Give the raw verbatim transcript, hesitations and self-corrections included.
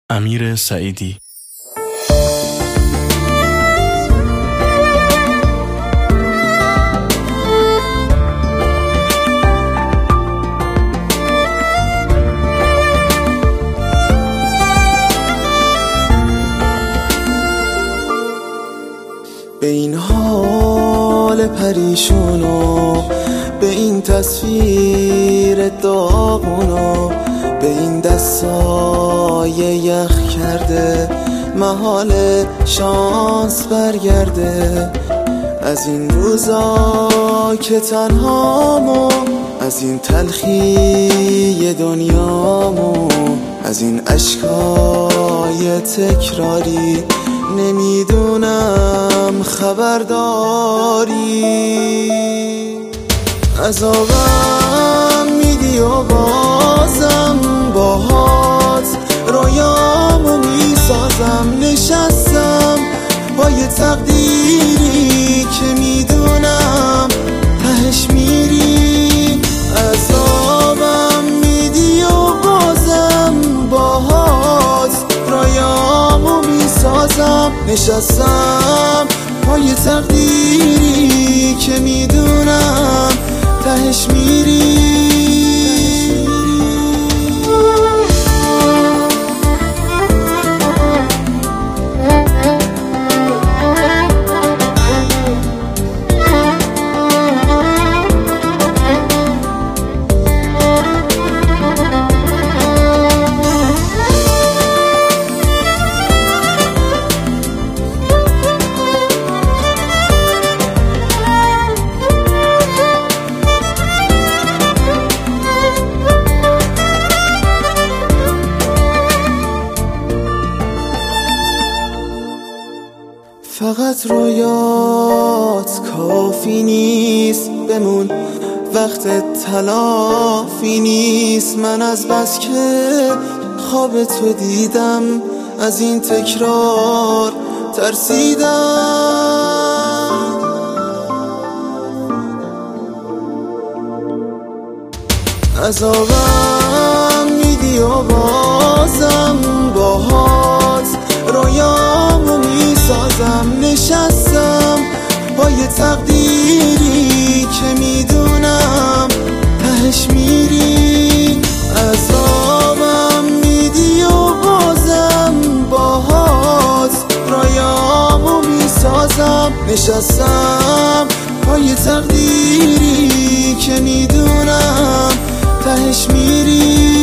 امیر سعیدی. به این حال پریشونو، به این تصویر داغونو، به این دستای یخ کرده محال شانس برگرده. از این روزا که تنهامو، از این تلخی دنیامو، از این اشکای تکراری نمیدونم خبرداری. عذابم میدی و بازم باهات رویامو میسازم. نشستم پای تقدیری که میدونم تهش میری. عذابم میدی و بازم باهات رویامو میسازم. نشستم پای تقدیری که میدونم تهش میری. فقط رویات کافی نیست، بمون وقت تلافی نیست. من از بس که خواب تو دیدم، از این تکرار ترسیدم. عذابم میدی و بازم باهات رویامو میسازم. نشستم پای تقدیری که میدونم تهش میری. عذابم میدی و بازم باهات رویامو میسازم. نشستم پای تقدیری که میدونم تهش میری.